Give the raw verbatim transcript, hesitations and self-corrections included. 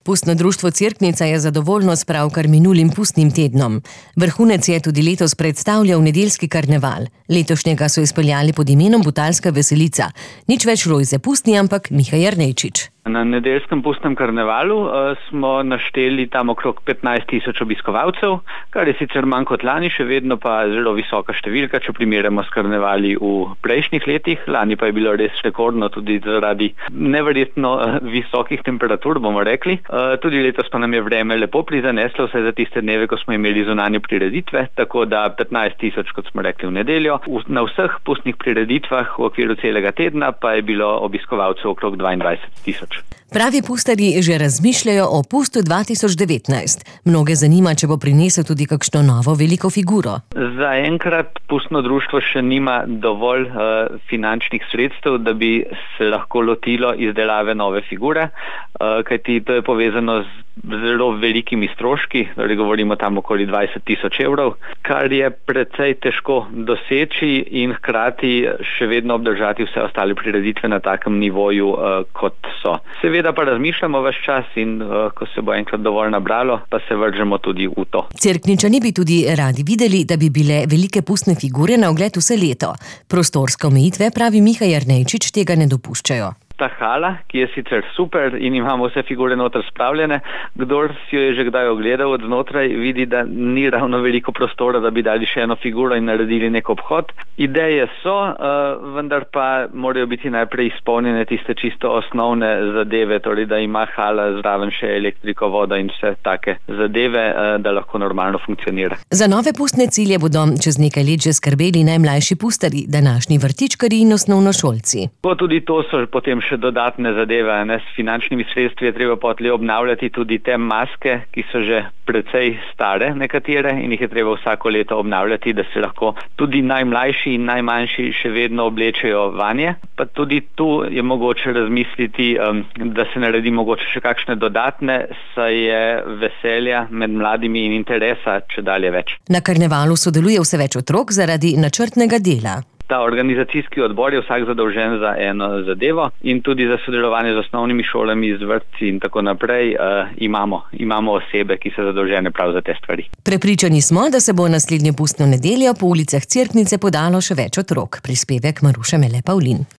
Pustno društvo Cerknica je zadovoljno s pravkar minulim pustnim tednom. Vrhunec je tudi letos predstavljal nedeljski karneval. Letošnjega so izpeljali pod imenom Butalska veselica. Nič več Lojze Pustni, ampak Miha Jernečič. Na nedeljskem pustnem karnevalu uh, smo našteli tam okrog petnajst tisoč obiskovalcev, kar je sicer manj kot lani, še vedno pa zelo visoka številka, če primerjamo s karnevali v prejšnjih letih. Lani pa je bilo res rekordno tudi zaradi neverjetno uh, visokih temperatur, bomo rekli. Uh, tudi letos pa nam je vreme lepo prizaneslo, vsaj za tiste dneve, ko smo imeli zunanje prireditve, tako da petnajst tisoč, kot smo rekli, v nedeljo. V, na vseh pustnih prireditvah v okviru celega tedna pa je bilo obiskovalcev okrog dvaindvajset tisoč. Pravi pustarji že razmišljajo o pustu dva tisoč devetnajst. Mnoge zanima, če bo prinesel tudi kakšno novo veliko figuro. Zaenkrat pustno društvo še nima dovolj uh, finančnih sredstev, da bi se lahko lotilo izdelave nove figure, uh, kajti to je povezano z zelo velikimi stroški, torej govorimo tam okoli dvajset tisoč evrov, kar je precej težko doseči in hkrati še vedno obdržati vse ostale prireditve na takem nivoju, uh, kot so. Seveda pa razmišljamo ves čas in uh, ko se bo enkrat dovolj nabralo, pa se vržemo tudi v to. Cerkničani bi tudi radi videli, da bi bile velike pustne figure na ogled vse leto. Prostorske omejitve, pravi Miha Jernečič, tega ne dopuščajo. Ta hala, ki je sicer super in imamo vse figure noter spravljene, kdor si jo je že kdaj ogledal od znotraj, vidi, da ni ravno veliko prostora, da bi dali še eno figuro in naredili nek obhod. Ideje so, uh, vendar pa morajo biti najprej izpolnjene tiste čisto osnovne zadeve, torej da ima hala zraven še elektriko, voda in vse take zadeve, uh, da lahko normalno funkcionira. Za nove pustne cilje bodo čez nekaj let že skrbeli najmlajši pustarji, današnji vrtičkarji in osnovnošolci. Po tudi to so potem še dodatne zadeve, ne, s finančnimi sredstvi je treba potlej obnavljati tudi te maske, ki so že precej stare nekatere in jih je treba vsako leto obnavljati, da se lahko tudi najmlajši in najmanjši še vedno oblečejo vanje. Pa tudi tu je mogoče razmisliti, um, da se naredi mogoče še kakšne dodatne, saj je veselja med mladimi in interesa če dalje več. Na karnevalu sodeluje vse več otrok zaradi načrtnega dela. Ta organizacijski odbor je vsak zadolžen za eno zadevo in tudi za sodelovanje z osnovnimi šolami, z vrtci in tako naprej uh, imamo, imamo osebe, ki so zadolžene prav za te stvari. Prepričani smo, da se bo naslednjo pustno nedeljo po ulicah Cerknice podalo še več otrok. Prispevek Maruše Mele Pavlin.